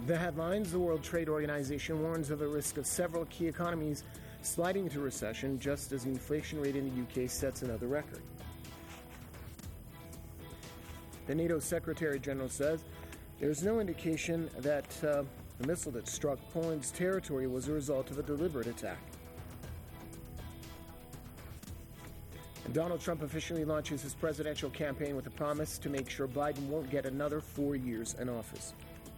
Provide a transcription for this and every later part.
The headlines: the World Trade Organization warns of a risk of several key economies sliding into recession just as the inflation rate in the UK sets another record. The NATO Secretary General says there's no indication that the missile that struck Poland's territory was a result of a deliberate attack. And Donald Trump officially launches his presidential campaign with a promise to make sure Biden won't get another 4 years in office.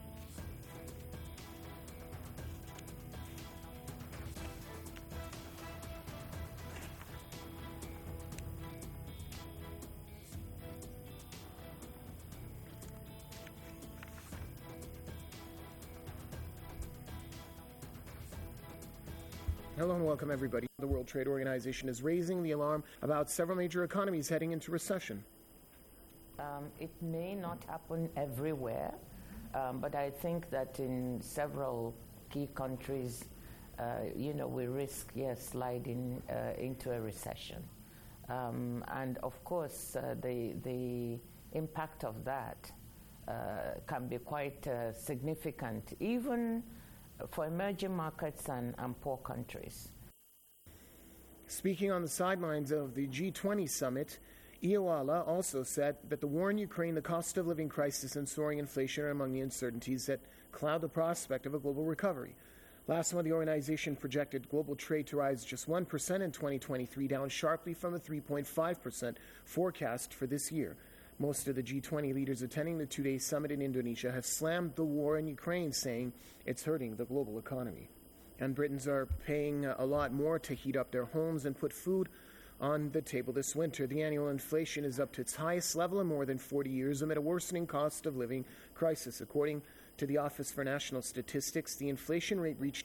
Hello and welcome, everybody. The World Trade Organization is raising the alarm about several major economies heading into recession. It may not happen everywhere, but I think that in several key countries, we risk, sliding into a recession. And of course, the impact of that can be quite significant, even for emerging markets and poor countries. Speaking on the sidelines of the G20 summit, Ioala also said that the war in Ukraine, the cost of living crisis, and soaring inflation are among the uncertainties that cloud the prospect of a global recovery. Last month, the organization projected global trade to rise just 1% in 2023, down sharply from a 3.5% forecast for this year. Most of the G20 leaders attending the two-day summit in Indonesia have slammed the war in Ukraine, saying it's hurting the global economy. And Britons are paying a lot more to heat up their homes and put food on the table this winter. The annual inflation is up to its highest level in more than 40 years amid a worsening cost of living crisis. According to the Office for National Statistics, the inflation rate reached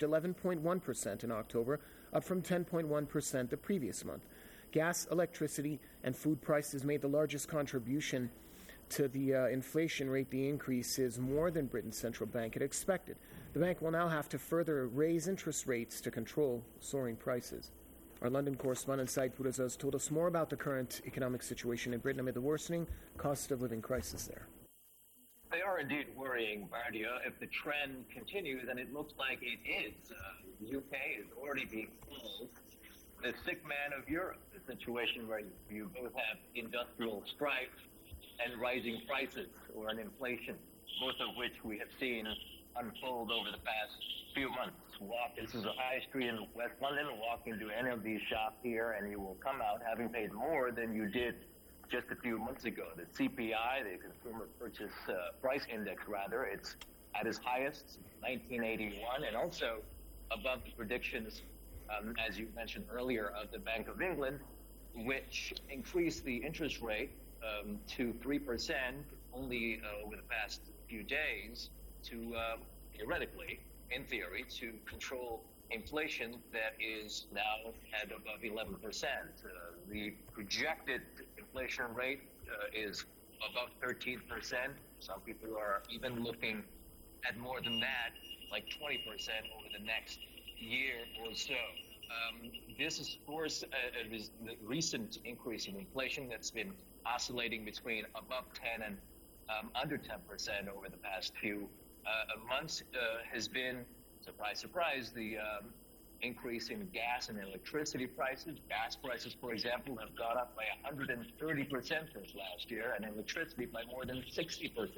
11.1% in October, up from 10.1% the previous month. Gas, electricity, and food prices made the largest contribution to the inflation rate. The increase is more than Britain's central bank had expected. The bank will now have to further raise interest rates to control soaring prices. Our London correspondent Said Purazaz told us more about the current economic situation in Britain amid the worsening cost of living crisis there. They are indeed worrying, Bardia. If the trend continues, and it looks like it is, the UK is already being called the sick man of Europe, the situation where you both have industrial strife and rising prices, or an inflation, both of which we have seen unfold over the past few months. This is a high street in West London. Walk into any of these shops here and you will come out having paid more than you did just a few months ago. The CPI, the Consumer Purchase Price Index, it's at its highest since 1981, and also above the predictions, as you mentioned earlier, of the Bank of England, which increased the interest rate to 3% only over the past few days to, theoretically, in theory, to control inflation that is now at above 11%. The projected inflation rate is above 13%. Some people are even looking at more than that, like 20% over the next year or so. This is, of course, the recent increase in inflation that's been oscillating between above 10 and under 10% over the past few months has been, surprise, surprise, the increase in gas and electricity prices. Gas prices, for example, have gone up by 130% since last year, and electricity by more than 60%.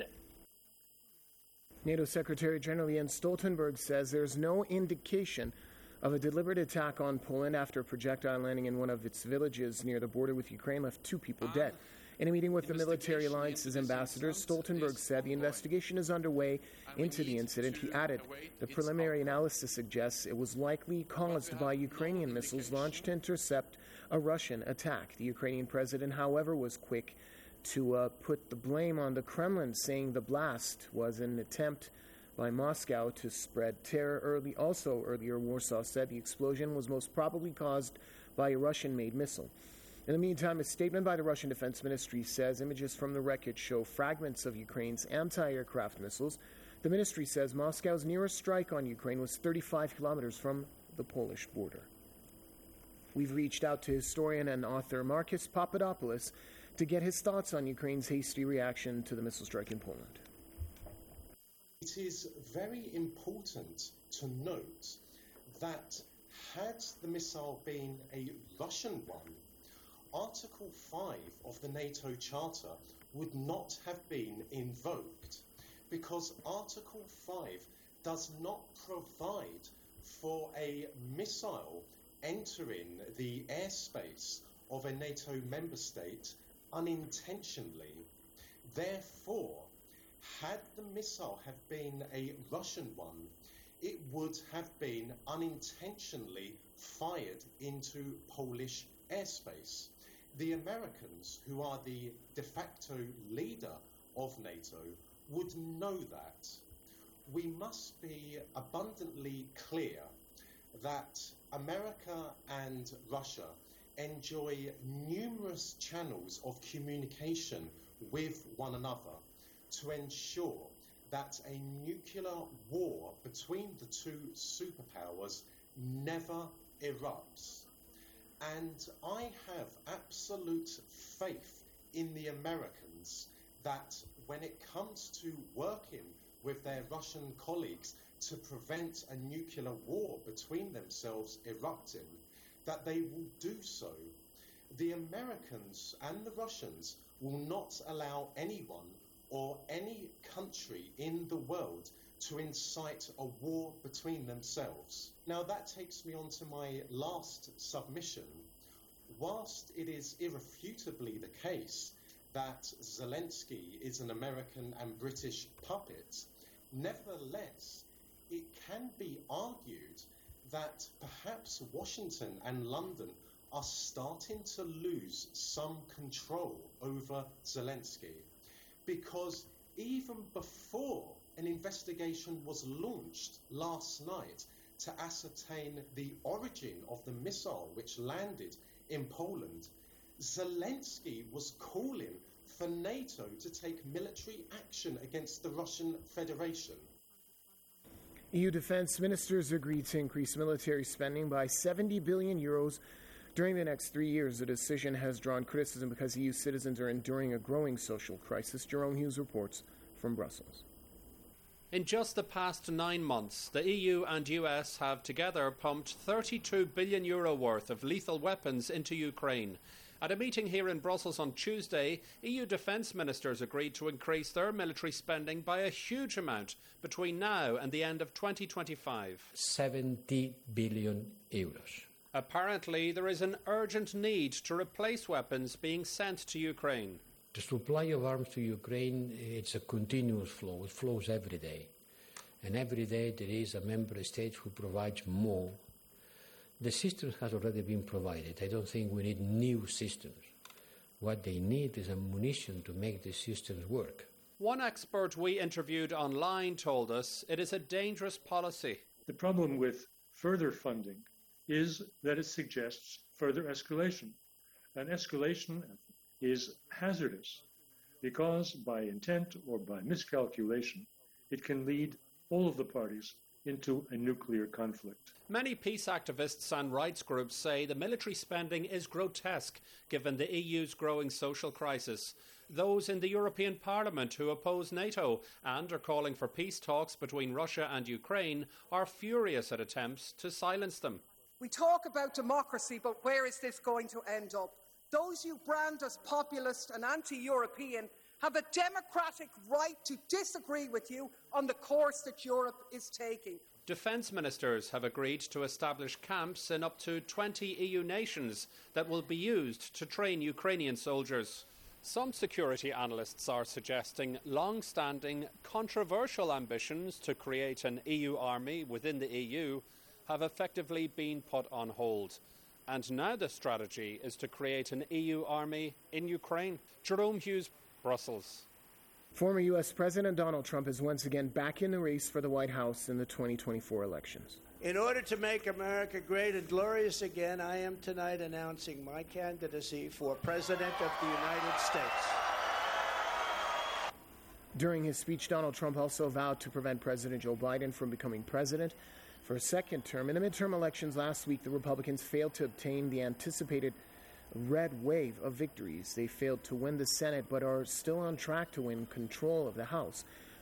NATO Secretary General Jens Stoltenberg says there's no indication of a deliberate attack on Poland after a projectile landing in one of its villages near the border with Ukraine left 2 people dead. In a meeting with the military alliance's ambassadors, Stoltenberg said the investigation is underway into the incident. He added, the preliminary analysis suggests it was likely caused by Ukrainian missiles launched to intercept a Russian attack. The Ukrainian president, however, was quick to put the blame on the Kremlin, saying the blast was an attempt by Moscow to spread terror. Earlier, Warsaw said the explosion was most probably caused by a Russian-made missile. In the meantime, a statement by the Russian Defense Ministry says images from the wreckage show fragments of Ukraine's anti-aircraft missiles. The ministry says Moscow's nearest strike on Ukraine was 35 kilometers from the Polish border. We've reached out to historian and author Marcus Papadopoulos to get his thoughts on Ukraine's hasty reaction to the missile strike in Poland. It is very important to note that had the missile been a Russian one, Article 5 of the NATO Charter would not have been invoked, because Article 5 does not provide for a missile entering the airspace of a NATO member state unintentionally. Therefore, had the missile have been a Russian one, it would have been unintentionally fired into Polish airspace. The Americans, who are the de facto leader of NATO, would know that. We must be abundantly clear that America and Russia enjoy numerous channels of communication with one another to ensure that a nuclear war between the two superpowers never erupts. And I have absolute faith in the Americans that when it comes to working with their Russian colleagues to prevent a nuclear war between themselves erupting, that they will do so. The Americans and the Russians will not allow anyone or any country in the world to incite a war between themselves. Now that takes me on to my last submission. Whilst it is irrefutably the case that Zelensky is an American and British puppet, nevertheless, it can be argued that perhaps Washington and London are starting to lose some control over Zelensky, because even before an investigation was launched last night to ascertain the origin of the missile which landed in Poland, Zelensky was calling for NATO to take military action against the Russian Federation. EU defense ministers agreed to increase military spending by 70 billion euros during the next 3 years. The decision has drawn criticism because EU citizens are enduring a growing social crisis. Jerome Hughes reports from Brussels. In just the past 9 months, the EU and US have together pumped €32 billion worth of lethal weapons into Ukraine. At a meeting here in Brussels on Tuesday, EU defence ministers agreed to increase their military spending by a huge amount between now and the end of 2025. 70 billion euros. Apparently, there is an urgent need to replace weapons being sent to Ukraine. The supply of arms to Ukraine, it's a continuous flow. It flows every day. And every day there is a member state who provides more. The systems has already been provided. I don't think we need new systems. What they need is ammunition to make the systems work. One expert we interviewed online told us it is a dangerous policy. The problem with further funding is that it suggests further escalation. And escalation is hazardous because by intent or by miscalculation, it can lead all of the parties into a nuclear conflict. Many peace activists and rights groups say the military spending is grotesque given the EU's growing social crisis. Those in the European Parliament who oppose NATO and are calling for peace talks between Russia and Ukraine are furious at attempts to silence them. We talk about democracy, but where is this going to end up? Those you brand as populist and anti-European have a democratic right to disagree with you on the course that Europe is taking. Defence ministers have agreed to establish camps in up to 20 EU nations that will be used to train Ukrainian soldiers. Some security analysts are suggesting long-standing, controversial ambitions to create an EU army within the EU have effectively been put on hold. And now the strategy is to create an EU army in Ukraine. Jerome Hughes, Brussels. Former U.S. President Donald Trump is once again back in the race for the White House in the 2024 elections. In order to make America great and glorious again, I am tonight announcing my candidacy for President of the United States. During his speech, Donald Trump also vowed to prevent President Joe Biden from becoming president for a second term. In the midterm elections last week, the Republicans failed to obtain the anticipated red wave of victories. They failed to win the Senate, but are still on track to win control of the House.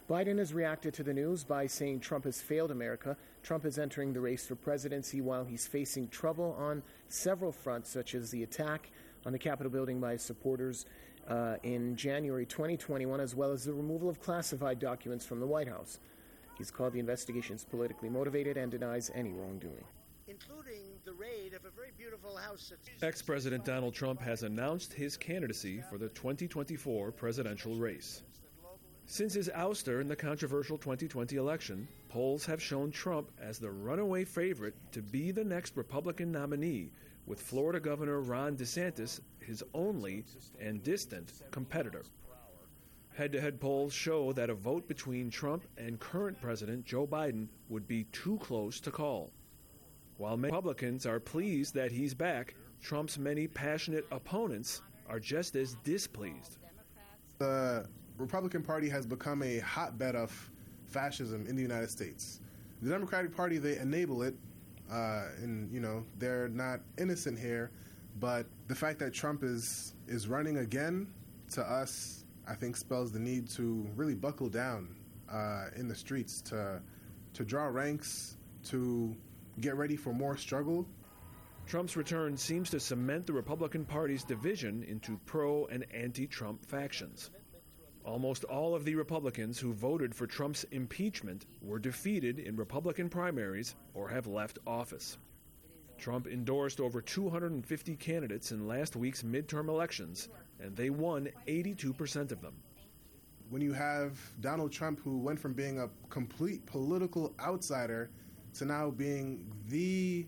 Biden has reacted to the news by saying Trump has failed America. Trump is entering the race for presidency while he's facing trouble on several fronts, such as the attack on the Capitol building by his supporters in January 2021, as well as the removal of classified documents from the White House. He's called the investigations politically motivated and denies any wrongdoing. Including the raid of a very beautiful house. Ex-President Donald Trump has announced his candidacy for the 2024 presidential race. Since his ouster in the controversial 2020 election, polls have shown Trump as the runaway favorite to be the next Republican nominee, with Florida Governor Ron DeSantis his only and distant competitor. Head-to-head polls show that a vote between Trump and current President Joe Biden would be too close to call. While many Republicans are pleased that he's back, Trump's many passionate opponents are just as displeased. The Republican Party has become a hotbed of fascism in the United States. The Democratic Party, they enable it, and they're not innocent here, but the fact that Trump is running again, to us, I think spells the need to really buckle down in the streets, to draw ranks, to get ready for more struggle. Trump's return seems to cement the Republican Party's division into pro- and anti-Trump factions. Almost all of the Republicans who voted for Trump's impeachment were defeated in Republican primaries or have left office. Trump endorsed over 250 candidates in last week's midterm elections, and they won 82% of them. When you have Donald Trump, who went from being a complete political outsider to now being the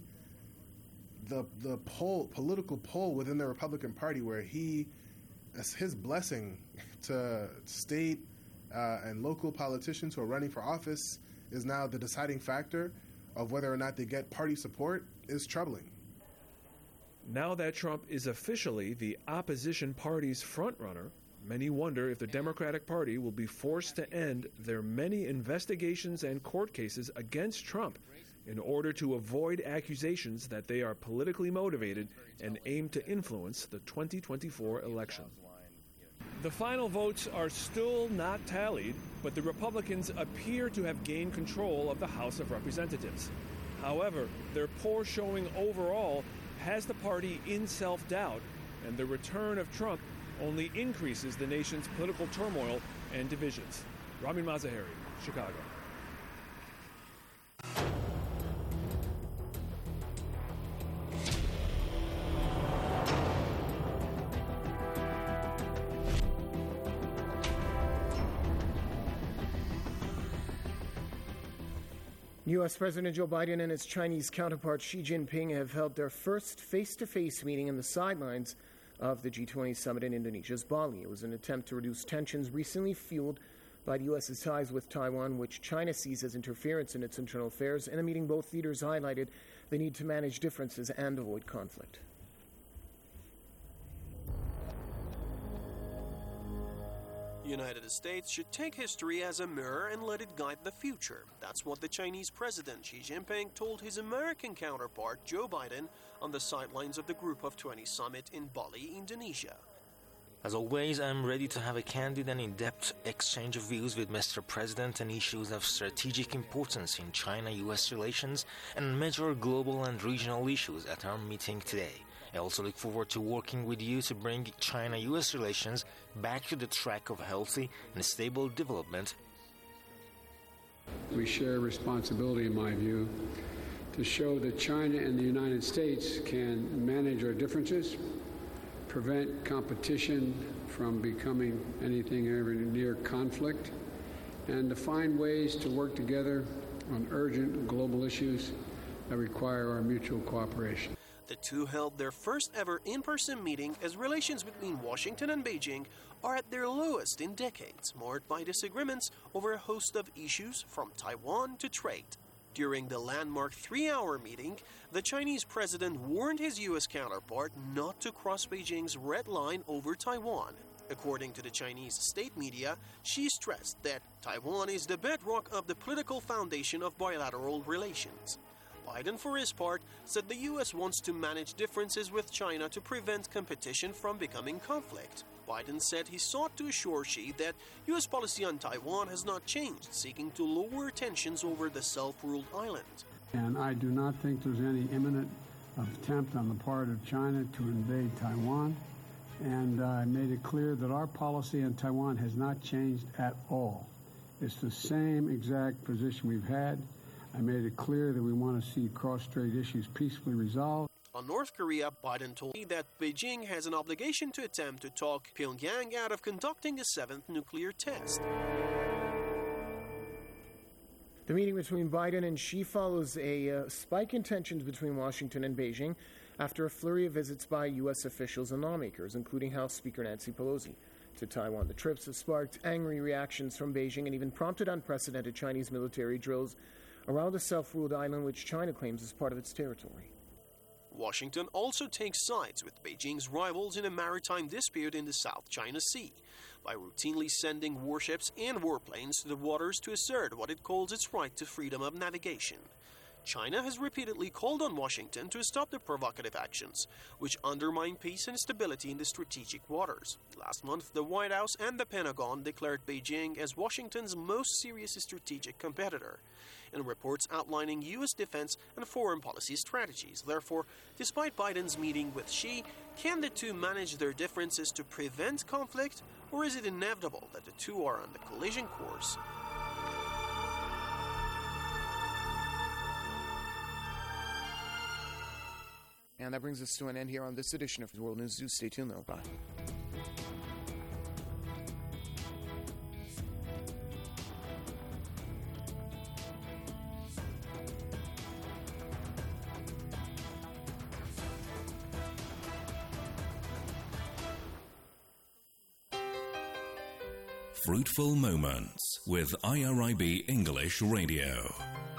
political pole within the Republican Party, where his blessing to state and local politicians who are running for office is now the deciding factor of whether or not they get party support, is troubling. Now that Trump is officially the opposition party's frontrunner, many wonder if the Democratic Party will be forced to end their many investigations and court cases against Trump in order to avoid accusations that they are politically motivated and aim to influence the 2024 election. The final votes are still not tallied, but the Republicans appear to have gained control of the House of Representatives. However, their poor showing overall has the party in self-doubt, and the return of Trump only increases the nation's political turmoil and divisions. Ramin Mazaheri, Chicago. U.S. President Joe Biden and his Chinese counterpart Xi Jinping have held their first face-to-face meeting in the sidelines of the G20 summit in Indonesia's Bali. It was an attempt to reduce tensions recently fueled by the U.S.'s ties with Taiwan, which China sees as interference in its internal affairs. In a meeting, both leaders highlighted the need to manage differences and avoid conflict. The United States should take history as a mirror and let it guide the future. That's what the Chinese President Xi Jinping told his American counterpart Joe Biden on the sidelines of the Group of 20 summit in Bali, Indonesia. As always, I'm ready to have a candid and in-depth exchange of views with Mr. President on issues of strategic importance in China-US relations and major global and regional issues at our meeting today. I also look forward to working with you to bring China-US relations back to the track of healthy and stable development. We share a responsibility, in my view, to show that China and the United States can manage our differences, prevent competition from becoming anything ever near conflict, and to find ways to work together on urgent global issues that require our mutual cooperation. The two held their first ever in-person meeting as relations between Washington and Beijing are at their lowest in decades, marred by disagreements over a host of issues from Taiwan to trade. During the landmark 3-hour meeting, the Chinese president warned his U.S. counterpart not to cross Beijing's red line over Taiwan. According to the Chinese state media, Xi stressed that Taiwan is the bedrock of the political foundation of bilateral relations. Biden, for his part, said the U.S. wants to manage differences with China to prevent competition from becoming conflict. Biden said he sought to assure Xi that U.S. policy on Taiwan has not changed, seeking to lower tensions over the self-ruled island. And I do not think there's any imminent attempt on the part of China to invade Taiwan. And I made it clear that our policy on Taiwan has not changed at all. It's the same exact position we've had. I made it clear that we want to see cross-strait issues peacefully resolved. On North Korea, Biden told me that Beijing has an obligation to attempt to talk Pyongyang out of conducting a 7th nuclear test. The meeting between Biden and Xi follows a spike in tensions between Washington and Beijing after a flurry of visits by U.S. officials and lawmakers, including House Speaker Nancy Pelosi, to Taiwan. The trips have sparked angry reactions from Beijing and even prompted unprecedented Chinese military drills around a self-ruled island which China claims is part of its territory. Washington also takes sides with Beijing's rivals in a maritime dispute in the South China Sea by routinely sending warships and warplanes to the waters to assert what it calls its right to freedom of navigation. China has repeatedly called on Washington to stop the provocative actions, which undermine peace and stability in the strategic waters. Last month, the White House and the Pentagon declared Beijing as Washington's most serious strategic competitor, in reports outlining U.S. defense and foreign policy strategies. Therefore, despite Biden's meeting with Xi, can the two manage their differences to prevent conflict, or is it inevitable that the two are on the collision course? And that brings us to an end here on this edition of World News. Stay tuned, though. Bye. Fruitful Moments with IRIB English Radio.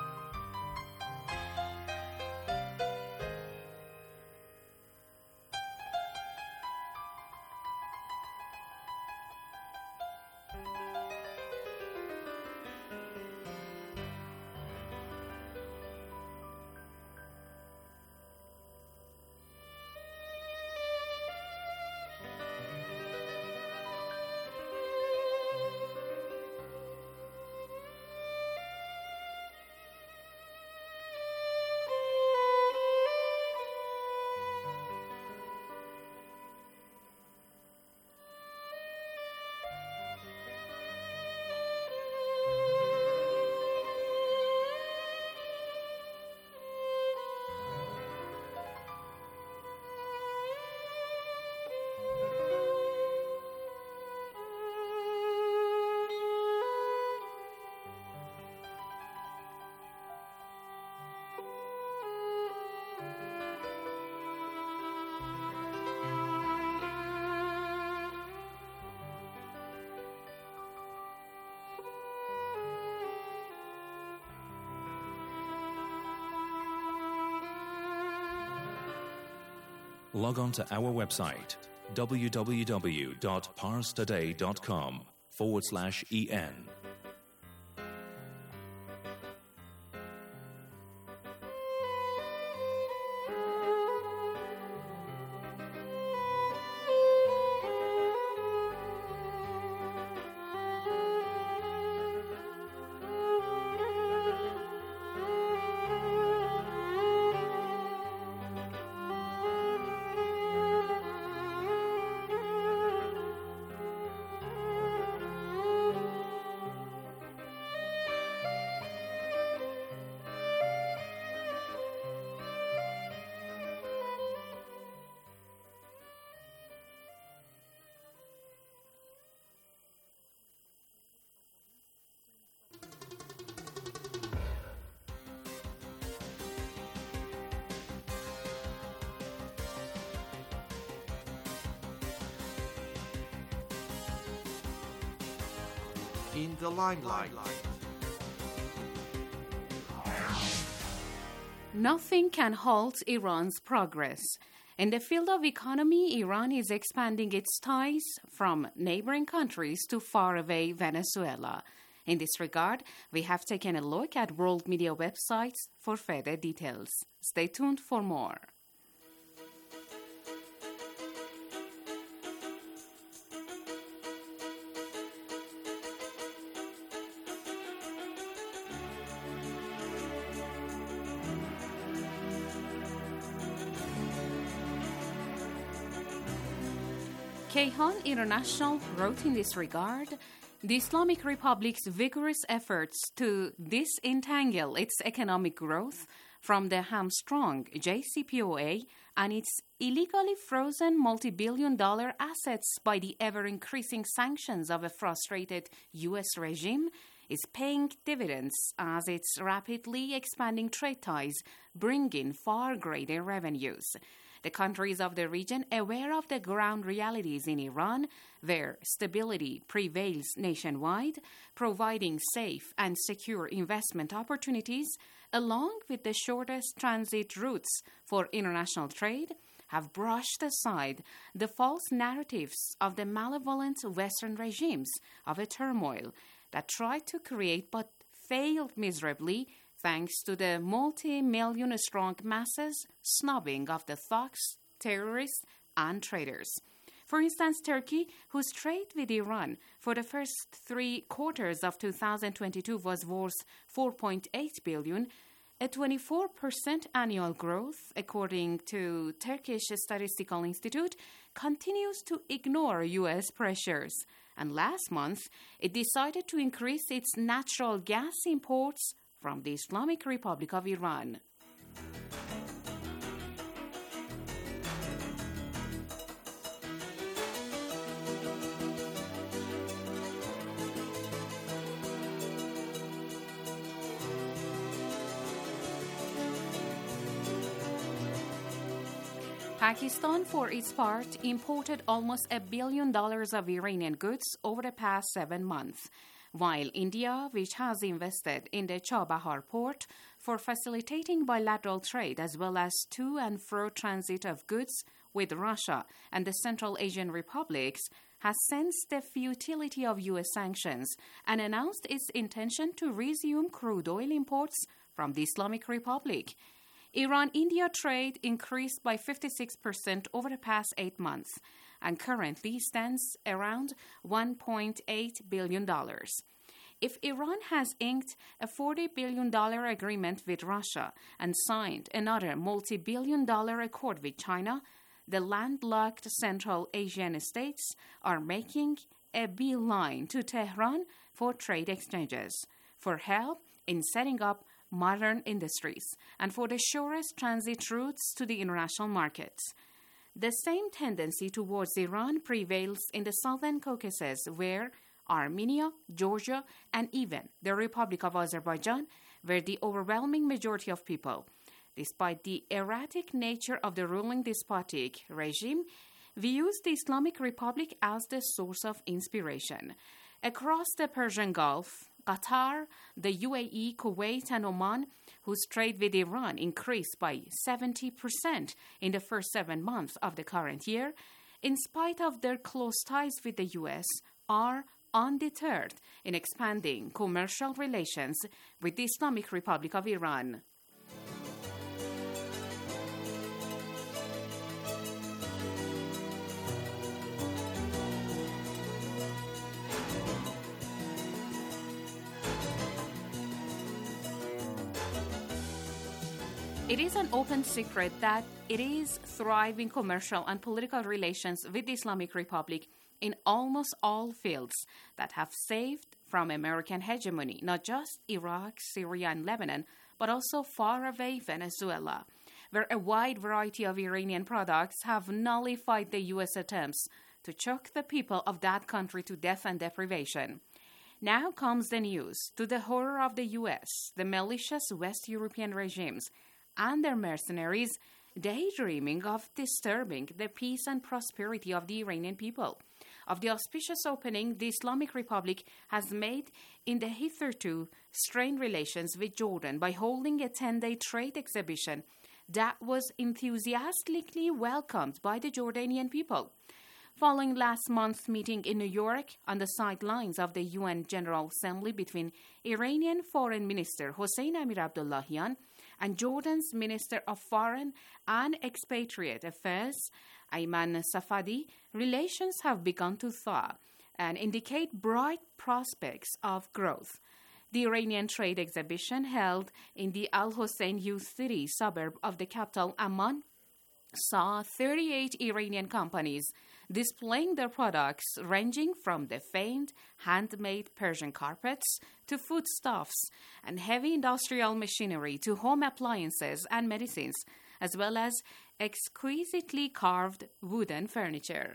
Log on to our website, www.parstoday.com/en. In the limelight. Nothing can halt Iran's progress. In the field of economy, Iran is expanding its ties from neighboring countries to faraway Venezuela. In this regard, we have taken a look at world media websites for further details. Stay tuned for more. Kayhan International wrote in this regard, the Islamic Republic's vigorous efforts to disentangle its economic growth from the hamstrung JCPOA and its illegally frozen multi-billion-dollar assets by the ever-increasing sanctions of a frustrated U.S. regime is paying dividends as its rapidly expanding trade ties bring in far greater revenues. The countries of the region, aware of the ground realities in Iran, where stability prevails nationwide, providing safe and secure investment opportunities, along with the shortest transit routes for international trade, have brushed aside the false narratives of the malevolent Western regimes of a turmoil that tried to create but failed miserably thanks to the multi-million-strong masses snubbing of the thugs, terrorists, and traders. For instance, Turkey, whose trade with Iran for the first 3 quarters of 2022 was worth $4.8 billion, a 24% annual growth, according to Turkish Statistical Institute, continues to ignore U.S. pressures. And last month, it decided to increase its natural gas imports from the Islamic Republic of Iran. Pakistan, for its part, imported almost $1 billion of Iranian goods over the past 7 months, while India, which has invested in the Chabahar port for facilitating bilateral trade as well as to and fro transit of goods with Russia and the Central Asian republics, has sensed the futility of U.S. sanctions and announced its intention to resume crude oil imports from the Islamic Republic. Iran-India trade increased by 56% over the past 8 months and currently stands around $1.8 billion. If Iran has inked a $40 billion agreement with Russia and signed another multi-billion-dollar accord with China, the landlocked Central Asian states are making a beeline to Tehran for trade exchanges, for help in setting up modern industries, and for the surest transit routes to the international markets. The same tendency towards Iran prevails in the southern Caucasus, where Armenia, Georgia, and even the Republic of Azerbaijan, where the overwhelming majority of people, despite the erratic nature of the ruling despotic regime, views the Islamic Republic as the source of inspiration. Across the Persian Gulf, Qatar, the UAE, Kuwait, and Oman, whose trade with Iran increased by 70% in the first 7 months of the current year, in spite of their close ties with the U.S., are undeterred in expanding commercial relations with the Islamic Republic of Iran. It is an open secret that it is thriving commercial and political relations with the Islamic Republic in almost all fields that have saved from American hegemony, not just Iraq, Syria, and Lebanon, but also far away Venezuela, where a wide variety of Iranian products have nullified the U.S. attempts to choke the people of that country to death and deprivation. Now comes the news, to the horror of the U.S., the malicious West European regimes, and their mercenaries daydreaming of disturbing the peace and prosperity of the Iranian people, of the auspicious opening the Islamic Republic has made in the hitherto strained relations with Jordan by holding a 10-day trade exhibition that was enthusiastically welcomed by the Jordanian people. following last month's meeting in New York on the sidelines of the UN General Assembly between Iranian Foreign Minister Hossein Amir Abdullahian and Jordan's Minister of Foreign and Expatriate Affairs, Ayman Safadi, relations have begun to thaw and indicate bright prospects of growth. The Iranian trade exhibition held in the Al Hossein Youth City suburb of the capital Amman saw 38 Iranian companies displaying their products ranging from the famed handmade Persian carpets to foodstuffs and heavy industrial machinery to home appliances and medicines, as well as exquisitely carved wooden furniture.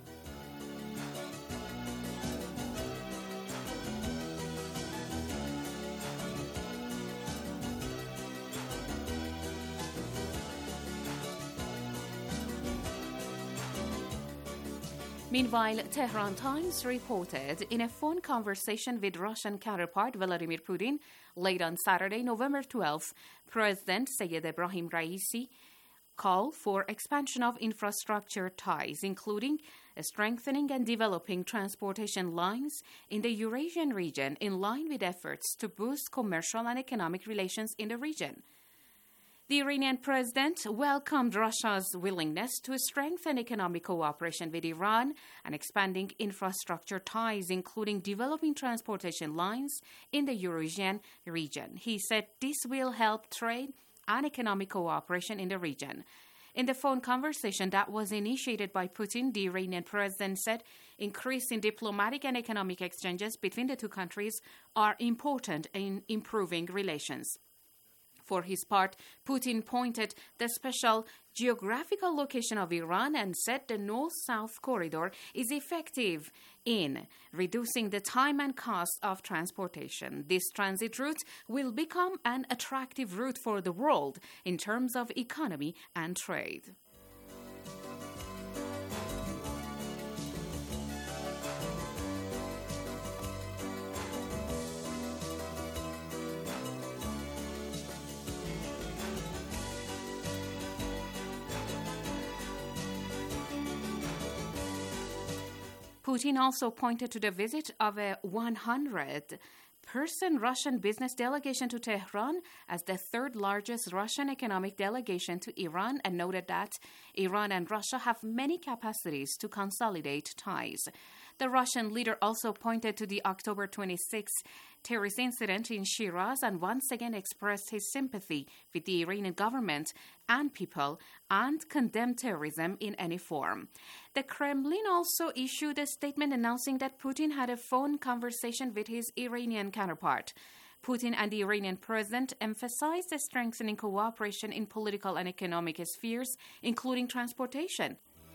Meanwhile, Tehran Times reported in a phone conversation with Russian counterpart Vladimir Putin late on Saturday, November 12th, President Sayed Ebrahim Raisi called for expansion of infrastructure ties, including strengthening and developing transportation lines in the Eurasian region in line with efforts to boost commercial and economic relations in the region. The Iranian president welcomed Russia's willingness to strengthen economic cooperation with Iran and expanding infrastructure ties, including developing transportation lines in the Eurasian region. He said this will help trade and economic cooperation in the region. In the phone conversation that was initiated by Putin, the Iranian president said increasing diplomatic and economic exchanges between the two countries are important in improving relations. For his part, Putin pointed the special geographical location of Iran and said the North-South corridor is effective in reducing the time and cost of transportation. This transit route will become an attractive route for the world in terms of economy and trade. Putin also pointed to the visit of a 100-person Russian business delegation to Tehran as the third largest Russian economic delegation to Iran and noted that Iran and Russia have many capacities to consolidate ties. The Russian leader also pointed to the October 26 terrorist incident in Shiraz and once again expressed his sympathy with the Iranian government and people and condemned terrorism in any form. The Kremlin also issued a statement announcing that Putin had a phone conversation with his Iranian counterpart. Putin and the Iranian president emphasized the strengthening cooperation in political and economic spheres, including transportation.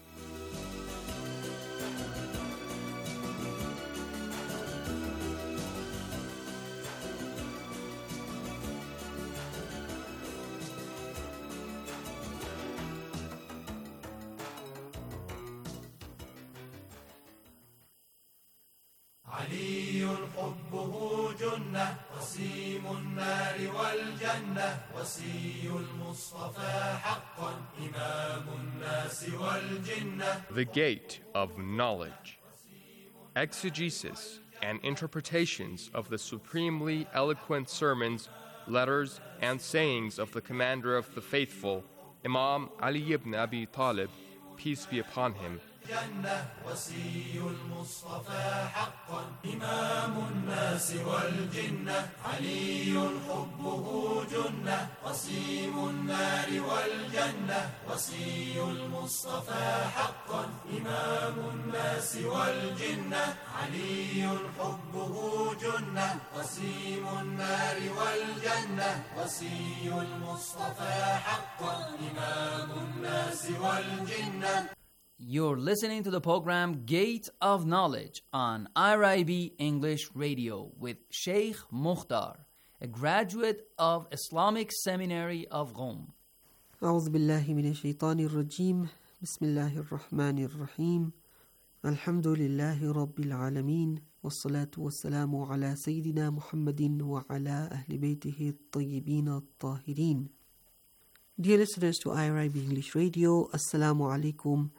علي حبه جنة وسيم النار والجنة وسي المصطفى حقا إمام الناس والجنة. The Gate of Knowledge. Exegesis and interpretations of the supremely eloquent sermons, letters, and sayings of the Commander of the Faithful, Imam Ali ibn Abi Talib, peace be upon him. جنة وسي المصطفى حقا إمام الناس والجنة علي حبه جنة وسيم النار والجنة وسي المصطفى حقا إمام الناس والجنة علي حبه جنة وسيم النار والجنة وسي المصطفى حقا إمام الناس والجنة. You're listening to the program Gate of Knowledge on IRIB English Radio with Sheikh Mukhtar, a graduate of Islamic Seminary of Qom. أعوذ بالله من الشيطان الرجيم بسم الله الرحمن الرحيم الحمد لله رب العالمين والصلاة والسلام على سيدنا محمد وعلى أهل بيته الطيبين الطاهرين. Dear listeners to IRIB English Radio, Assalamu alaikum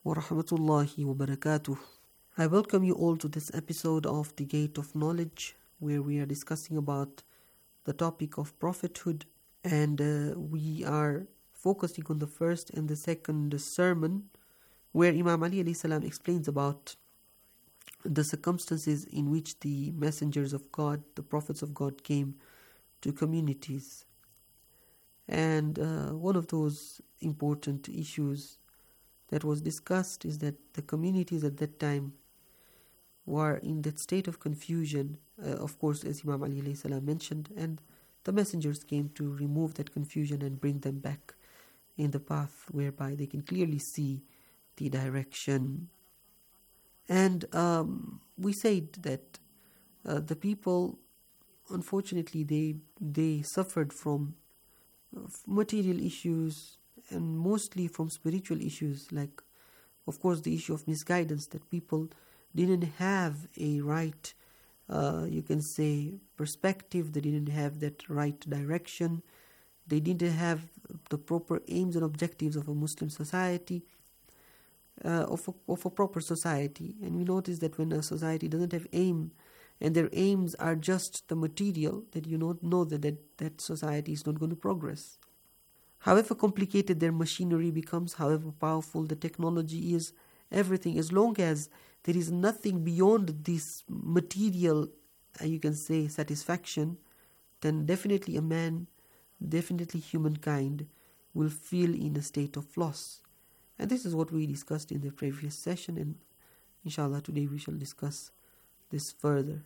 wa rahmatullahi wa barakatuh. I welcome you all to this episode of The Gate of Knowledge, where we are discussing about the topic of prophethood, and we are focusing on the first and the second sermon, where Imam Ali alayhi salam explains about the circumstances in which the messengers of God, the prophets of God, came to communities. And one of those important issues that was discussed is that the communities at that time were in that state of confusion, of course, as Imam Ali alayhi salam mentioned, and the messengers came to remove that confusion and bring them back in the path whereby they can clearly see the direction. And we said that the people, unfortunately, they suffered from material issues and mostly from spiritual issues, like, of course, the issue of misguidance, that people didn't have a right, you can say, perspective. They didn't have that right direction. They didn't have the proper aims and objectives of a Muslim society, of a proper society. And we notice that when a society doesn't have aim, and their aims are just the material, that you don't know that society is not going to progress. However complicated their machinery becomes, however powerful the technology is, everything, as long as there is nothing beyond this material, you can say, satisfaction, then definitely definitely humankind will feel in a state of loss. And this is what we discussed in the previous session, and inshallah today we shall discuss this further.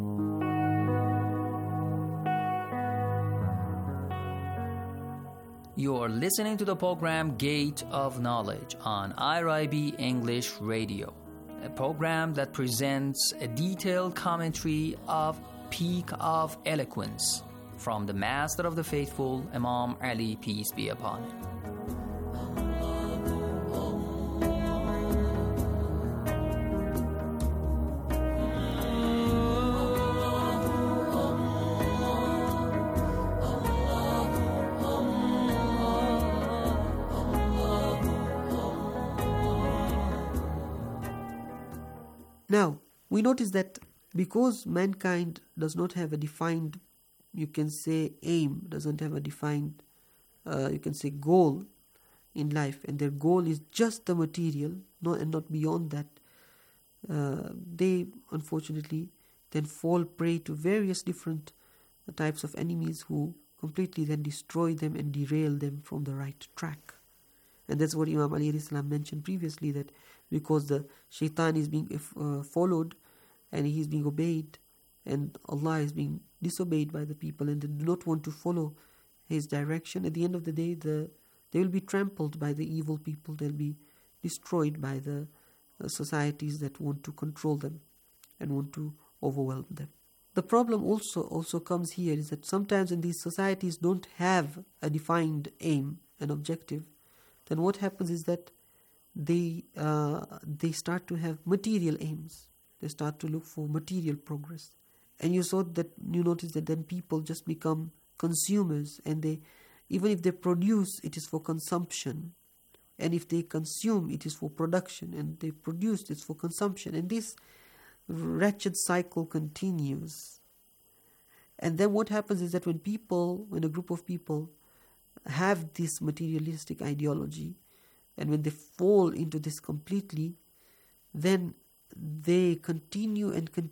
You are listening to the program Gate of Knowledge on IRIB English Radio, a program that presents a detailed commentary of Peak of Eloquence from the Master of the Faithful, Imam Ali, peace be upon him. Now, we notice that because mankind does not have a defined, you can say, aim, doesn't have a defined, you can say, goal in life, and their goal is just the material, and not beyond that, they unfortunately then fall prey to various different types of enemies who completely then destroy them and derail them from the right track. And that's what Imam Ali alayhi salam mentioned previously, that because the shaitan is being followed and he is being obeyed, and Allah is being disobeyed by the people, and they do not want to follow his direction, at the end of the day, they will be trampled by the evil people. They'll be destroyed by the societies that want to control them and want to overwhelm them. The problem also comes here is that sometimes when these societies don't have a defined aim and objective, then what happens is that they start to have material aims. They start to look for material progress. And you notice that then people just become consumers, and even if they produce, it is for consumption. And if they consume, it is for production. And they produce, it's for consumption. And this wretched cycle continues. And then what happens is that when a group of people have this materialistic ideology, and when they fall into this completely, then they continue,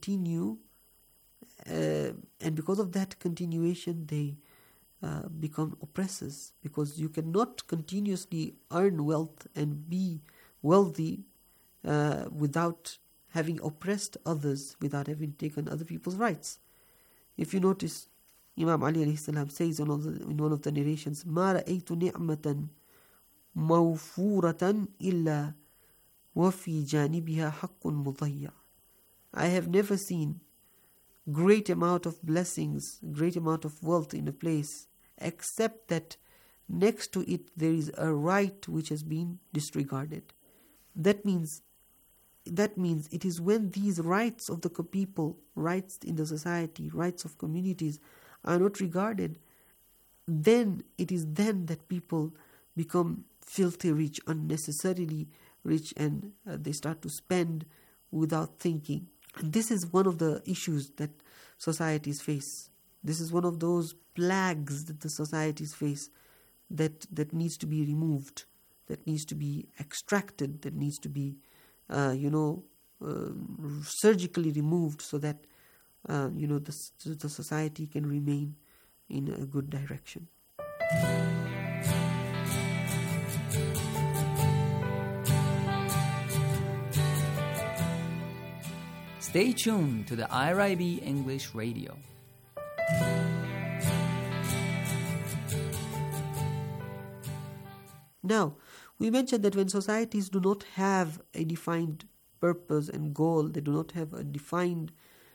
and because of that continuation, they become oppressors, because you cannot continuously earn wealth and be wealthy without having oppressed others, without having taken other people's rights. If you notice, Imam Ali alayhi salam says in one of the narrations, مَا رَأَيْتُ نِعْمَةً مَوْفُورَةً إِلَّا وَفِي جَانِبِهَا حَقٌّ مُضَيَّعٌ. I have never seen great amount of blessings, great amount of wealth in a place, except that next to it there is a right which has been disregarded. That means it is when these rights of the people, rights in the society, rights of communities are not regarded, then it is then that people become filthy rich, unnecessarily rich, and they start to spend without thinking. And this is one of the issues that societies face. This is one of those plagues that the societies face that needs to be removed, that needs to be extracted, that needs to be, surgically removed so that, the society can remain in a good direction. Stay tuned to the IRIB English Radio. Now, we mentioned that when societies do not have a defined purpose and goal, they do not have a defined,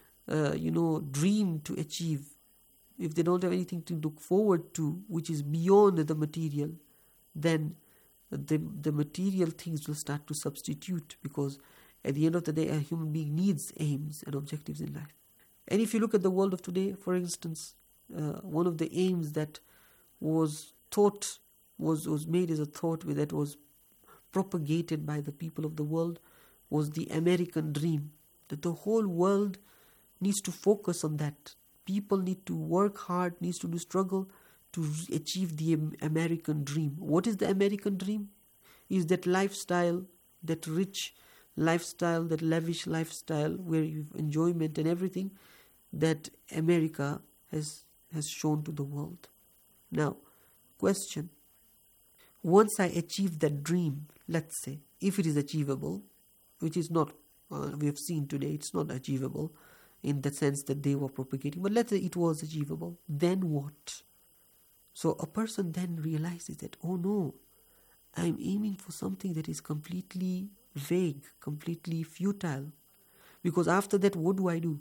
dream to achieve, if they don't have anything to look forward to which is beyond the material, then the material things will start to substitute, because at the end of the day, a human being needs aims and objectives in life. And if you look at the world of today, for instance, one of the aims that was taught, was made as a thought that was propagated by the people of the world, was the American dream, that the whole world needs to focus on that. People need to work hard, needs to do struggle to achieve the American dream. What is the American dream? Is that lifestyle, that rich lifestyle, that lavish lifestyle where you have enjoyment and everything that America has shown to the world. Now, question. Once I achieve that dream, let's say, if it is achievable, which is not, we have seen today, it's not achievable in the sense that they were propagating, but let's say it was achievable, then what? So a person then realizes that, oh no, I'm aiming for something that is completely vague, completely futile. Because after that, what do I do?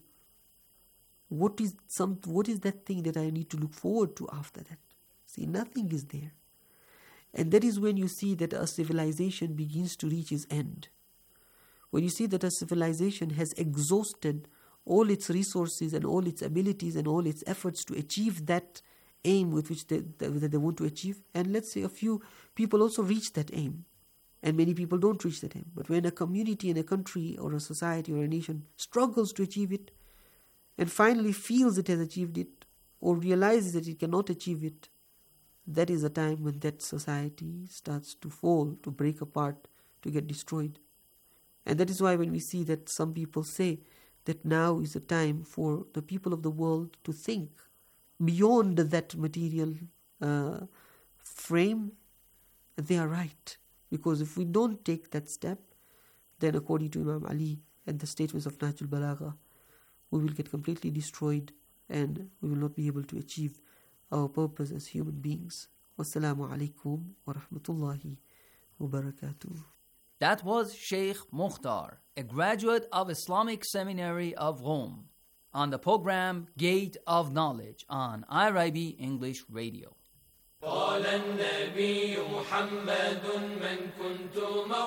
What is that thing that I need to look forward to after that? See, nothing is there. And that is when you see that a civilization begins to reach its end. When you see that a civilization has exhausted all its resources and all its abilities and all its efforts to achieve that aim with which they want to achieve. And let's say a few people also reach that aim. And many people don't reach that aim. But when a community and a country or a society or a nation struggles to achieve it and finally feels it has achieved it or realizes that it cannot achieve it, that is a time when that society starts to fall, to break apart, to get destroyed. And that is why when we see that some people say that now is a time for the people of the world to think beyond that material frame, they are right. Because if we don't take that step, then according to Imam Ali and the statements of Nahjul Balagha, we will get completely destroyed and we will not be able to achieve our purpose as human beings. Wassalamu alaikum wa rahmatullahi wa barakatuh. That was Sheikh Mukhtar, a graduate of Islamic Seminary of Rome, on the program Gate of Knowledge on IRIB English Radio. قال النبي محمد من كنت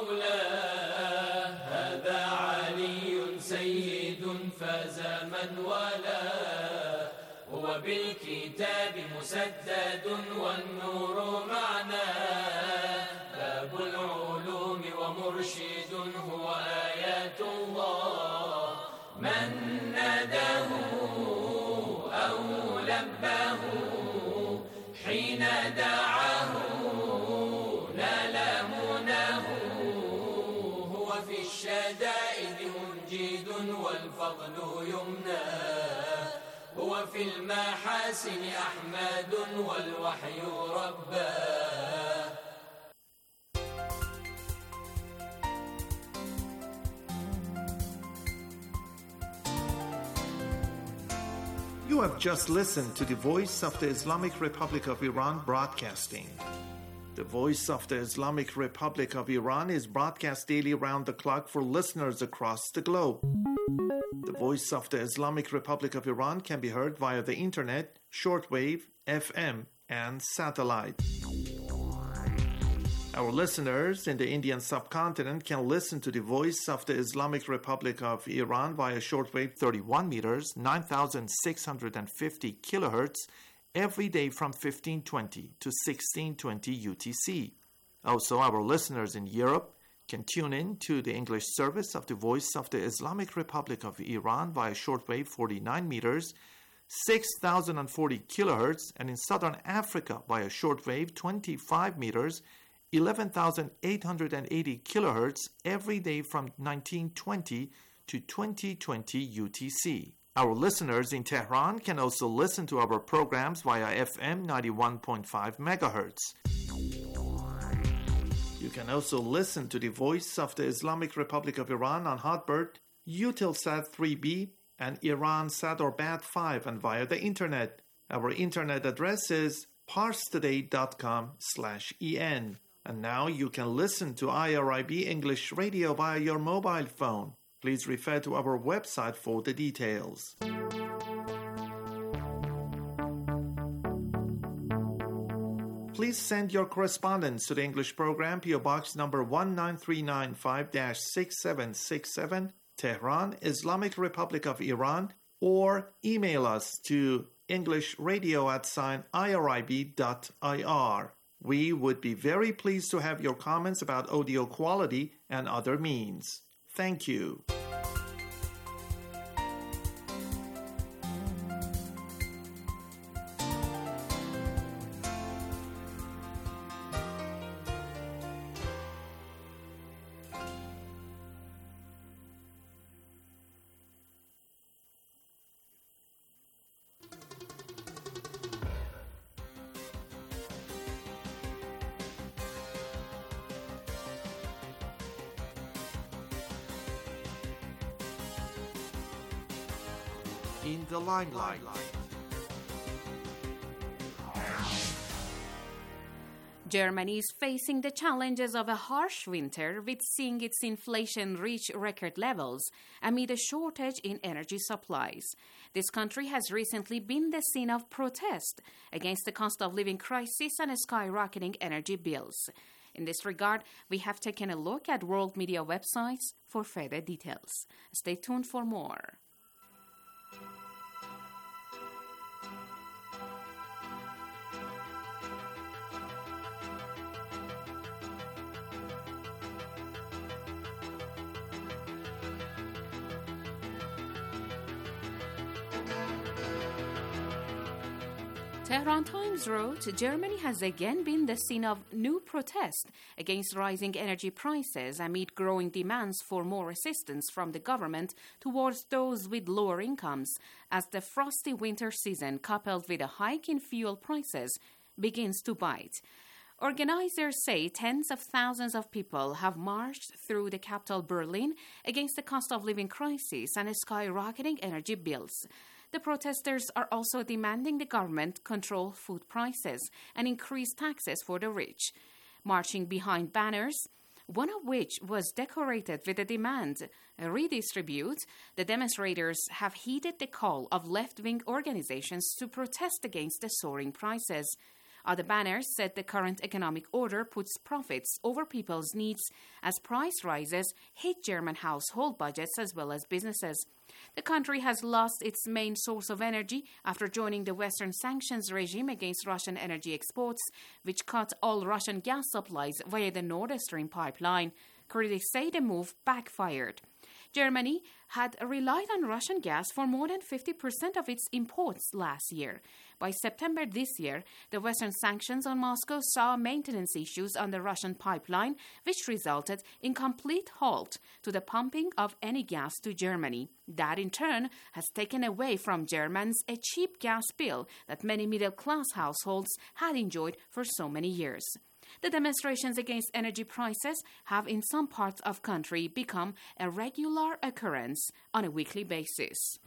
مولاه هذا علي سيد فاز من والاه هو بالكتاب مسدد والنور معناه باب العلوم ومرشد هو آيات الله من ناداه أو لباه حين دعاه نال مناه هو في الشدائد منجد والفضل يمناه هو في المحاسن أحمد والوحي رباه. You have just listened to the Voice of the Islamic Republic of Iran broadcasting. The Voice of the Islamic Republic of Iran is broadcast daily around the clock for listeners across the globe. The Voice of the Islamic Republic of Iran can be heard via the internet, shortwave, FM, and satellite. Our listeners in the Indian subcontinent can listen to the Voice of the Islamic Republic of Iran via shortwave 31 meters, 9,650 kilohertz, every day from 1520 to 1620 UTC. Also, our listeners in Europe, can tune in to the English service of the Voice of the Islamic Republic of Iran via shortwave 49 meters, 6,040 kilohertz, and in Southern Africa via shortwave 25 meters, 11,880 kilohertz every day from 1920 to 2020 UTC. Our listeners in Tehran can also listen to our programs via FM 91.5 megahertz. You can also listen to the Voice of the Islamic Republic of Iran on Hotbird, Eutelsat 3B, and Iran Satellite 5 and via the internet. Our internet address is parstoday.com/en. And now you can listen to IRIB English Radio via your mobile phone. Please refer to our website for the details. Please send your correspondence to the English program, PO Box number 19395-6767, Tehran, Islamic Republic of Iran, or email us to englishradio@irib.ir. We would be very pleased to have your comments about audio quality and other means. Thank you. In the limelight. Germany is facing the challenges of a harsh winter, with seeing its inflation reach record levels amid a shortage in energy supplies. This country has recently been the scene of protest against the cost of living crisis and skyrocketing energy bills. In this regard, we have taken a look at world media websites for further details. Stay tuned for more. Tehran Times wrote, Germany has again been the scene of new protest against rising energy prices amid growing demands for more assistance from the government towards those with lower incomes, as the frosty winter season, coupled with a hike in fuel prices, begins to bite. Organizers say tens of thousands of people have marched through the capital Berlin against the cost of living crisis and skyrocketing energy bills. The protesters are also demanding the government control food prices and increase taxes for the rich. Marching behind banners, one of which was decorated with the demand redistribute, the demonstrators have heeded the call of left-wing organizations to protest against the soaring prices. Other banners said the current economic order puts profits over people's needs as price rises hit German household budgets as well as businesses. The country has lost its main source of energy after joining the Western sanctions regime against Russian energy exports, which cut all Russian gas supplies via the Nord Stream pipeline. Critics say the move backfired. Germany had relied on Russian gas for more than 50% of its imports last year. By September this year, the Western sanctions on Moscow saw maintenance issues on the Russian pipeline, which resulted in complete halt to the pumping of any gas to Germany. That, in turn, has taken away from Germans a cheap gas bill that many middle-class households had enjoyed for so many years. The demonstrations against energy prices have in some parts of the country become a regular occurrence on a weekly basis.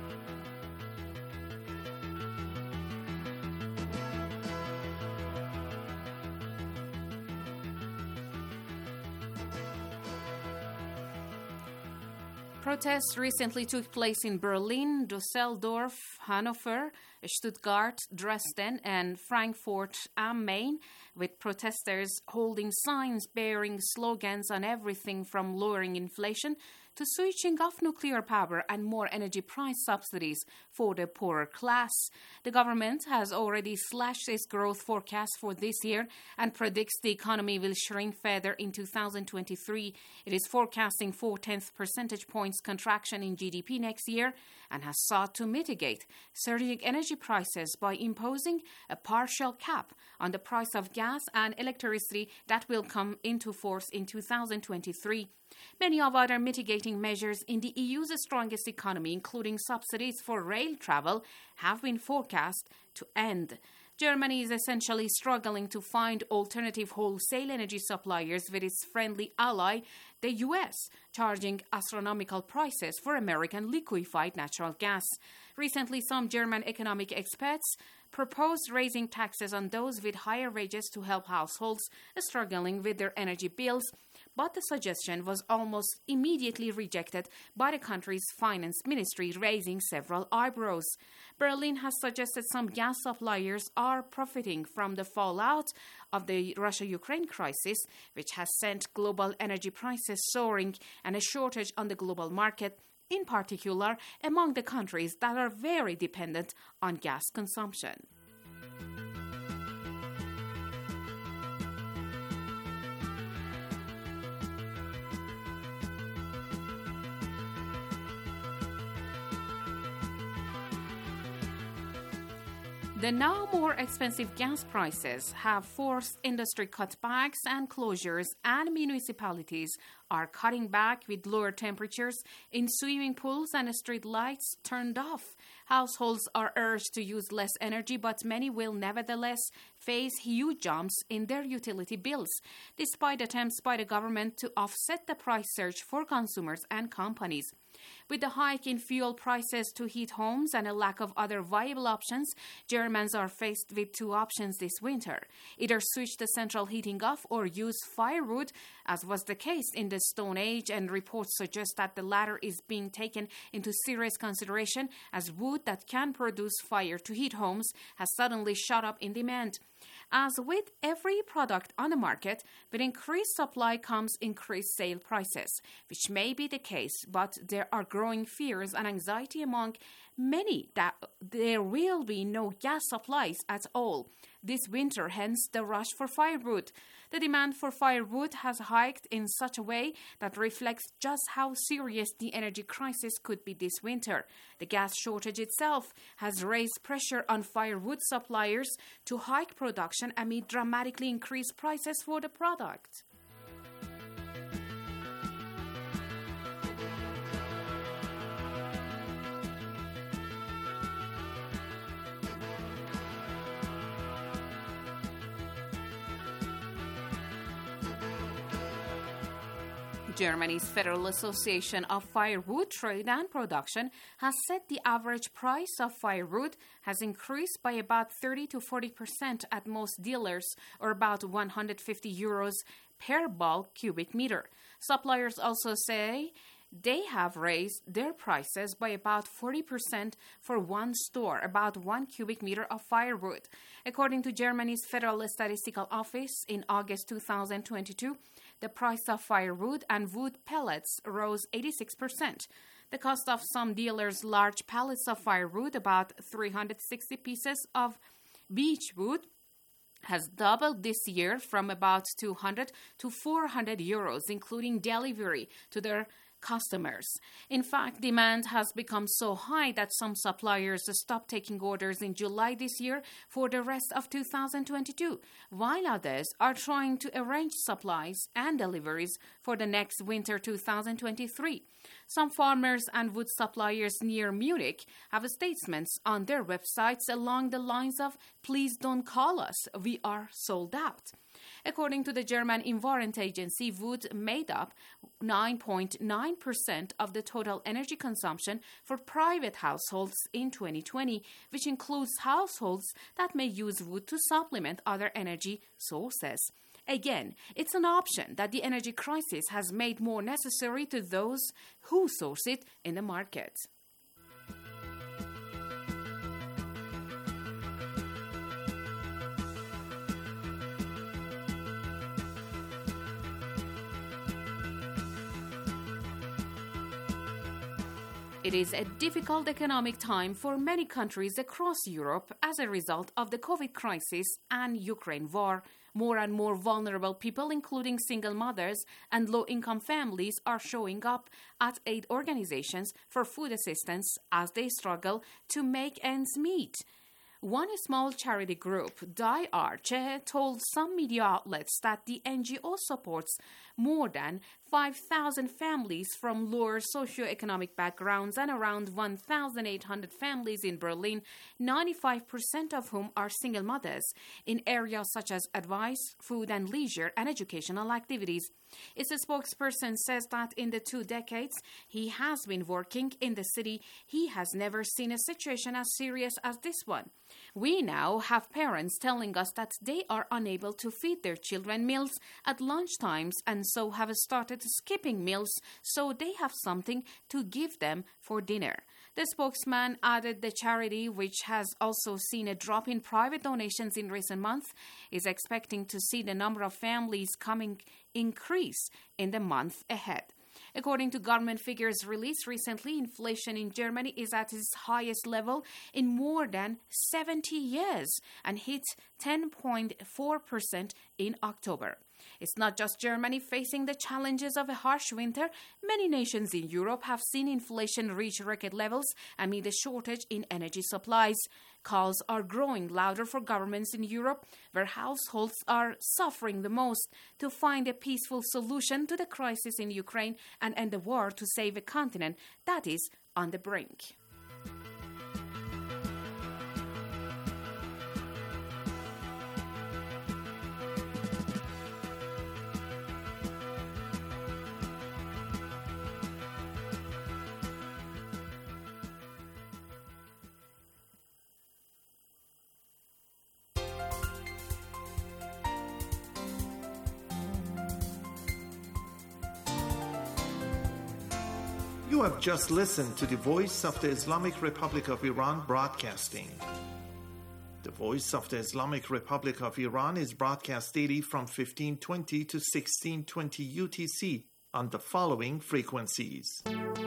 Protests recently took place in Berlin, Dusseldorf, Hanover, Stuttgart, Dresden, and Frankfurt am Main, with protesters holding signs bearing slogans on everything from lowering inflation to switching off nuclear power and more energy price subsidies for the poorer class. The government has already slashed its growth forecast for this year and predicts the economy will shrink further in 2023. It is forecasting 0.4 percentage points contraction in GDP next year and has sought to mitigate surging energy prices by imposing a partial cap on the price of gas and electricity that will come into force in 2023. Many of other mitigating measures in the EU's strongest economy, including subsidies for rail travel, have been forecast to end. Germany is essentially struggling to find alternative wholesale energy suppliers with its friendly ally, the US, charging astronomical prices for American liquefied natural gas. Recently, some German economic experts proposed raising taxes on those with higher wages to help households struggling with their energy bills, but the suggestion was almost immediately rejected by the country's finance ministry, raising several eyebrows. Berlin has suggested some gas suppliers are profiting from the fallout of the Russia-Ukraine crisis, which has sent global energy prices soaring and a shortage on the global market, in particular among the countries that are very dependent on gas consumption. The now more expensive gas prices have forced industry cutbacks and closures, and municipalities are cutting back with lower temperatures in swimming pools and street lights turned off. Households are urged to use less energy, but many will nevertheless face huge jumps in their utility bills, despite attempts by the government to offset the price surge for consumers and companies. With the hike in fuel prices to heat homes and a lack of other viable options, Germans are faced with two options this winter. Either switch the central heating off or use firewood, as was the case in the Stone Age, and reports suggest that the latter is being taken into serious consideration as wood that can produce fire to heat homes has suddenly shot up in demand. As with every product on the market, with increased supply comes increased sale prices, which may be the case, but there are growing fears and anxiety among many that there will be no gas supplies at all this winter, hence the rush for firewood. The demand for firewood has hiked in such a way that reflects just how serious the energy crisis could be this winter. The gas shortage itself has raised pressure on firewood suppliers to hike production amid dramatically increased prices for the product. Germany's Federal Association of Firewood Trade and Production has said the average price of firewood has increased by about 30 to 40% at most dealers, or about €150 per bulk cubic meter. Suppliers also say they have raised their prices by about 40% for one store, about 1 cubic meter of firewood. According to Germany's Federal Statistical Office, in August 2022, the price of firewood and wood pellets rose 86%. The cost of some dealers' large pallets of firewood, about 360 pieces of beech wood, has doubled this year from about 200 to 400 euros, including delivery to their customers. In fact, demand has become so high that some suppliers stopped taking orders in July this year for the rest of 2022, while others are trying to arrange supplies and deliveries for the next winter 2023. Some farmers and wood suppliers near Munich have statements on their websites along the lines of, "Please don't call us, we are sold out." According to the German Environment Agency, wood made up 9.9% of the total energy consumption for private households in 2020, which includes households that may use wood to supplement other energy sources. Again, it's an option that the energy crisis has made more necessary to those who source it in the market. It is a difficult economic time for many countries across Europe as a result of the COVID crisis and Ukraine war. More and more vulnerable people, including single mothers and low-income families, are showing up at aid organizations for food assistance as they struggle to make ends meet. One small charity group, Die Arche, told some media outlets that the NGO supports more than 5,000 families from lower socioeconomic backgrounds and around 1,800 families in Berlin, 95% of whom are single mothers, in areas such as advice, food and leisure, and educational activities. Its spokesperson says that in the 2 decades he has been working in the city, he has never seen a situation as serious as this one. We now have parents telling us that they are unable to feed their children meals at lunch times and so have started skipping meals so they have something to give them for dinner. The spokesman added the charity, which has also seen a drop in private donations in recent months, is expecting to see the number of families coming increase in the month ahead. According to government figures released recently, inflation in Germany is at its highest level in more than 70 years and hit 10.4% in October. It's not just Germany facing the challenges of a harsh winter. Many nations in Europe have seen inflation reach record levels amid a shortage in energy supplies. Calls are growing louder for governments in Europe, where households are suffering the most, to find a peaceful solution to the crisis in Ukraine and end the war to save a continent that is on the brink. You have just listened to the Voice of the Islamic Republic of Iran broadcasting. The Voice of the Islamic Republic of Iran is broadcast daily from 1520 to 1620 UTC on the following frequencies.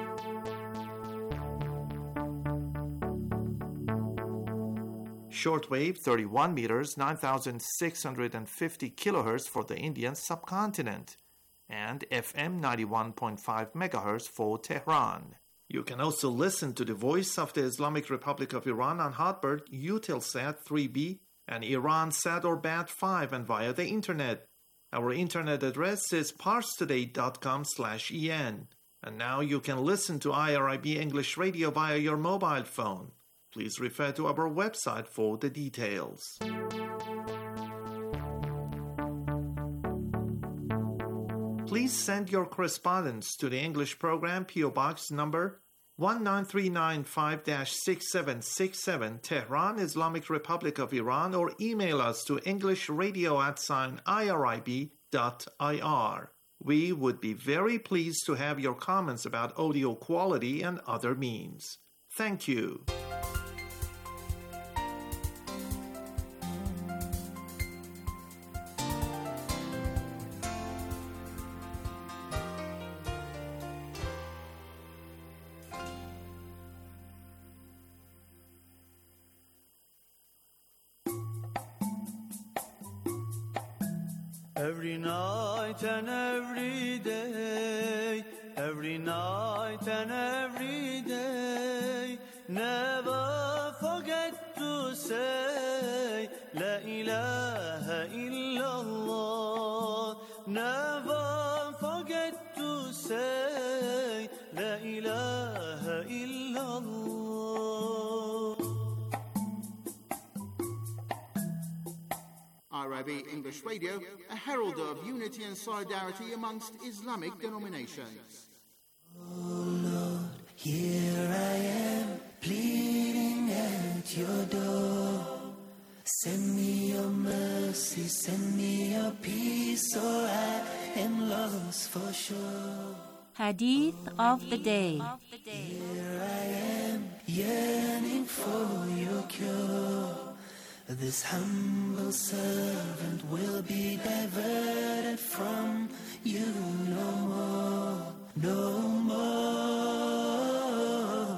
Shortwave 31 meters, 9,650 kilohertz for the Indian subcontinent, and FM 91.5 megahertz for Tehran. You can also listen to the Voice of the Islamic Republic of Iran on Hotbird, Eutelsat 3B, and Iransat or Bat5, and via the internet. Our internet address is parstoday.com/en. And now you can listen to IRIB English Radio via your mobile phone. Please refer to our website for the details. Please send your correspondence to the English program, PO Box number 19395-6767, Tehran, Islamic Republic of Iran, or email us to englishradio@irib.ir. We would be very pleased to have your comments about audio quality and other means. Thank you. Every night and every day, every night and every day, never forget to say La ilaha illallah. Never forget to say La ilaha illallah. IRIB English Radio, a herald of unity and solidarity amongst Islamic denominations. Oh Lord, here I am, pleading at your door. Send me your mercy, send me your peace, or I am lost for sure. Hadith of the day. Here I am, yearning for your cure. This humble servant will be diverted from you no more, no more.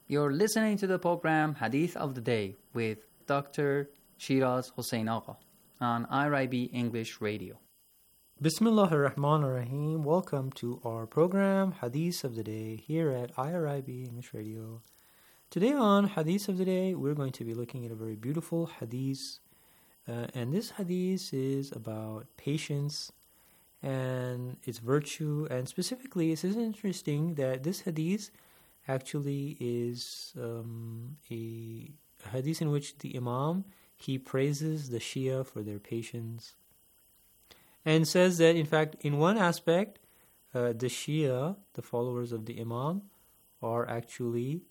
You're listening to the program Hadith of the Day with Dr. Shiraz Hossein Agha on IRIB English Radio. Bismillah ar-Rahman ar-Rahim. Welcome to our program Hadith of the Day here at IRIB English Radio. Today on Hadith of the Day, we're going to be looking at a very beautiful hadith. And this hadith is about patience and its virtue. And specifically, it is interesting that this hadith actually is a hadith in which the Imam, he praises the Shia for their patience. And says that, in fact, in one aspect, the Shia, the followers of the Imam, are actually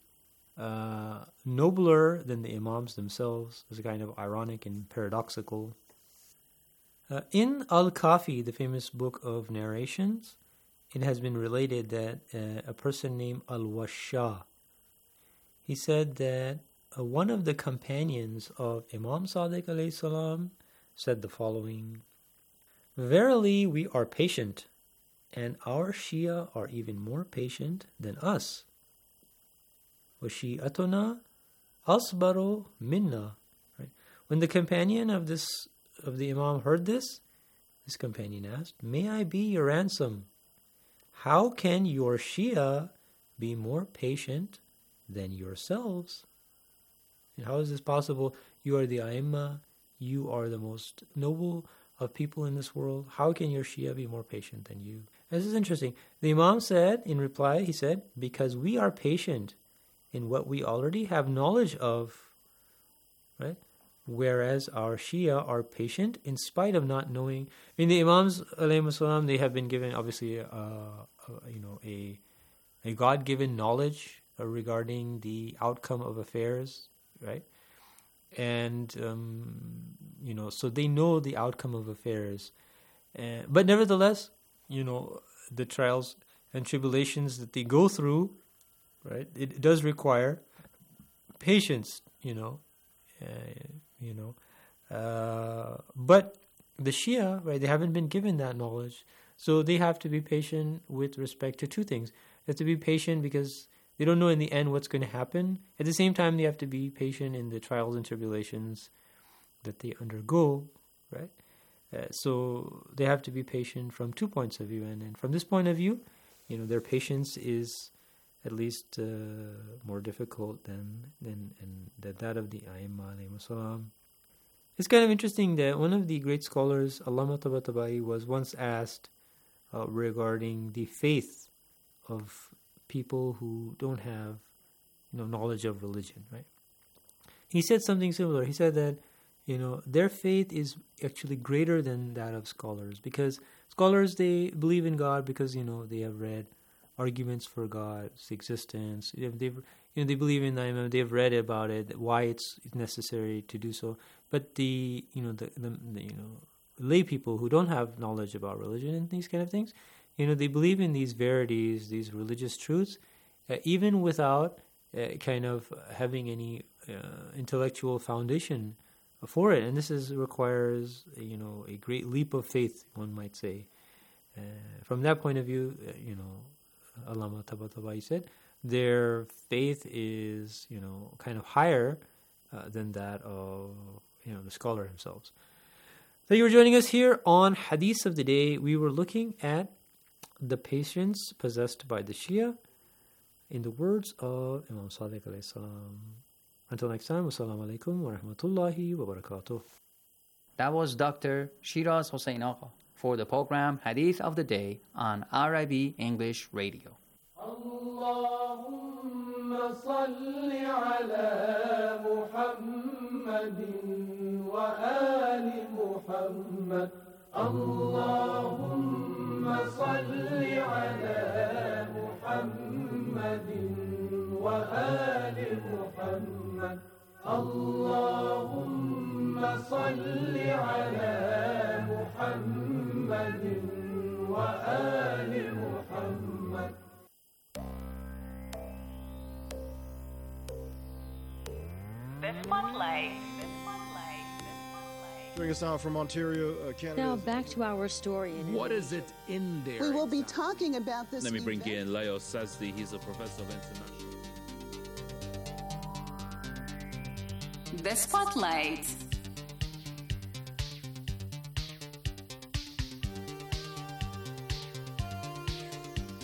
nobler than the Imams themselves. It's kind of ironic and paradoxical. In Al-Kafi, the famous book of narrations, it has been related that a person named Al-Washah, he said that one of the companions of Imam Sadiq alayhi salam said the following: "Verily we are patient, and our Shia are even more patient than us. وَشِيَّتُنَا أَصْبَرُ minna." Right? When the companion of the Imam heard this companion asked, "May I be your ransom? How can your Shia be more patient than yourselves? And how is this possible? You are the A'imma, you are the most noble of people in this world. How can your Shia be more patient than you?" This is interesting. The Imam said, in reply, he said, "Because we are patient in what we already have knowledge of, right? Whereas our Shia are patient in spite of not knowing." I mean, the Imams, alayhi salam, they have been given, obviously, a God-given knowledge regarding the outcome of affairs, right? And, so they know the outcome of affairs. But nevertheless, the trials and tribulations that they go through, right? It does require patience, but the Shia, right? They haven't been given that knowledge, so they have to be patient with respect to two things. They have to be patient because they don't know in the end what's going to happen. At the same time, they have to be patient in the trials and tribulations that they undergo, right? So they have to be patient from 2 points of view, and from this point of view, their patience is at least more difficult than that of the A'imma alayhi salam. It's kind of interesting that one of the great scholars, Allama Tabatabai, was once asked regarding the faith of people who don't have knowledge of religion, right? He said something similar. He said that their faith is actually greater than that of scholars, because scholars, they believe in God because they have read arguments for God's existence. They believe in Imam. They've read about it, why it's necessary to do so. But the lay people who don't have knowledge about religion and these kind of things, they believe in these verities, these religious truths, even without kind of having any intellectual foundation for it. And this requires a great leap of faith, one might say. From that point of view, Allama Tabatabai said, their faith is, kind of higher than that of, the scholar themselves. So you were joining us here on Hadith of the Day. We were looking at the patience possessed by the Shia in the words of Imam Sadiq alayhi salam. Until next time, wassalamu alaikum wa rahmatullahi wa barakatuh. That was Dr. Shiraz Hossein Agha for the program Hadith of the Day on RIB English Radio. Allahumma salli ala Muhammadin wa ali Muhammad. Allahumma salli ala Muhammadin wa ali Muhammad. Allahumma salli ala Muhammadin wa ali Muhammad. This one play. Joining us now from Ontario, Canada. Now back to our story. What is it in there? We will be talking about this. Let me bring in Leo Sazdi. He's a professor of international. The Spotlight.